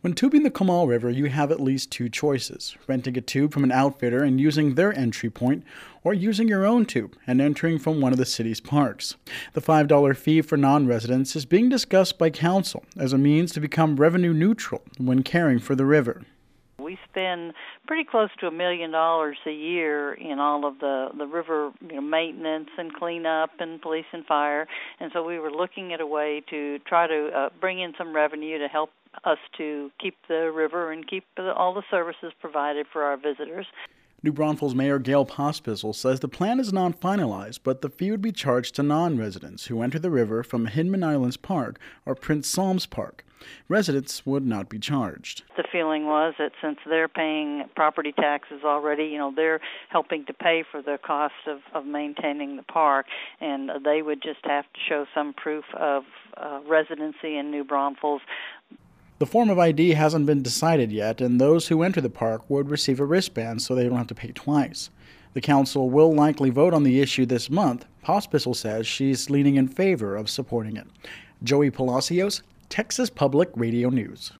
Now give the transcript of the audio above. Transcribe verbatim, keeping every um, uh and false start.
When tubing the Comal River, you have at least two choices: renting a tube from an outfitter and using their entry point, or using your own tube and entering from one of the city's parks. The five dollar fee for non-residents is being discussed by council as a means to become revenue neutral when caring for the river. We spend pretty close to a million dollars a year in all of the, the river you know, maintenance and cleanup and police and fire, and so we were looking at a way to try to uh, bring in some revenue to help us to keep the river and keep the, all the services provided for our visitors. New Braunfels Mayor Gail Pospisil says the plan is not finalized, but the fee would be charged to non-residents who enter the river from Hinman Islands Park or Prince Psalms Park. Residents would not be charged. The feeling was that since they're paying property taxes already, you know, they're helping to pay for the cost of, of maintaining the park, and they would just have to show some proof of uh, residency in New Braunfels. The form of I D hasn't been decided yet, and those who enter the park would receive a wristband so they don't have to pay twice. The council will likely vote on the issue this month. Pospisil says she's leaning in favor of supporting it. Joey Palacios, Texas Public Radio News.